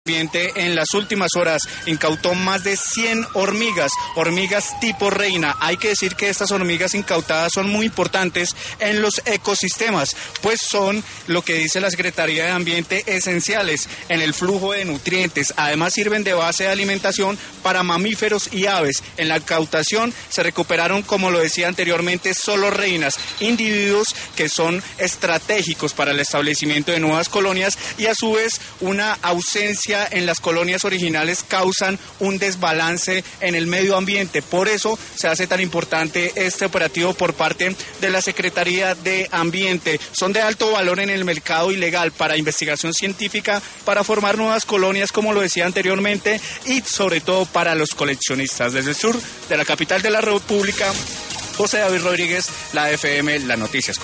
ambiente en las últimas horas incautó más de 100 hormigas tipo reina. Hay que decir que estas hormigas incautadas son muy importantes en los ecosistemas, pues son, lo que dice la Secretaría de Ambiente, esenciales en el flujo de nutrientes. Además sirven de base de alimentación para mamíferos y aves. En la incautación se recuperaron, como lo decía anteriormente, solo reinas, individuos que son estratégicos para el establecimiento de nuevas colonias, y a su vez una ausencia en las colonias originales causan un desbalance en el medio ambiente. Por eso se hace tan importante este operativo por parte de la Secretaría de Ambiente. Son de alto valor en el mercado ilegal para investigación científica, para formar nuevas colonias, como lo decía anteriormente, y sobre todo para los coleccionistas. Desde el sur de la capital de la República, José David Rodríguez, la FM, las noticias.